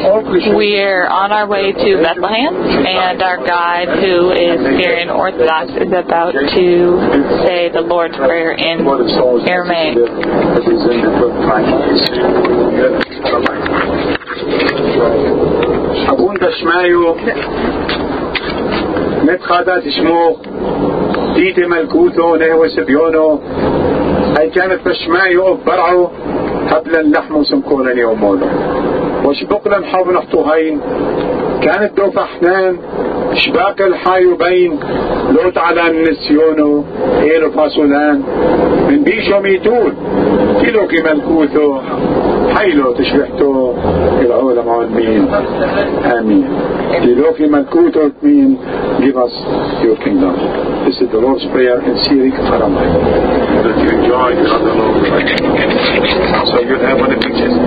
We're on our way to Bethlehem, and our guide, who is Syrian Orthodox, is about to say the Lord's Prayer in Aramaic. Abun tashmayu netkhada tishmo dite malkuto nehwa sibyono ay kanat tashmayu bar'u قبل اللحم سمكونا يومونه وشبق لم حاول نحطوهين كانت دوفة حنان شباك الحايو بين لوت على النسيونو إيلو فاسولان من بيشو ميتون كيلو كي ملكوثو حيلو تشبحتو العولة معلمين آمين كيلو كي ملكوثو مين give us your kingdom. This is the Lord's Prayer in Syriac Aramaic that you enjoy the Lord's Prayer. So you have one of the pictures.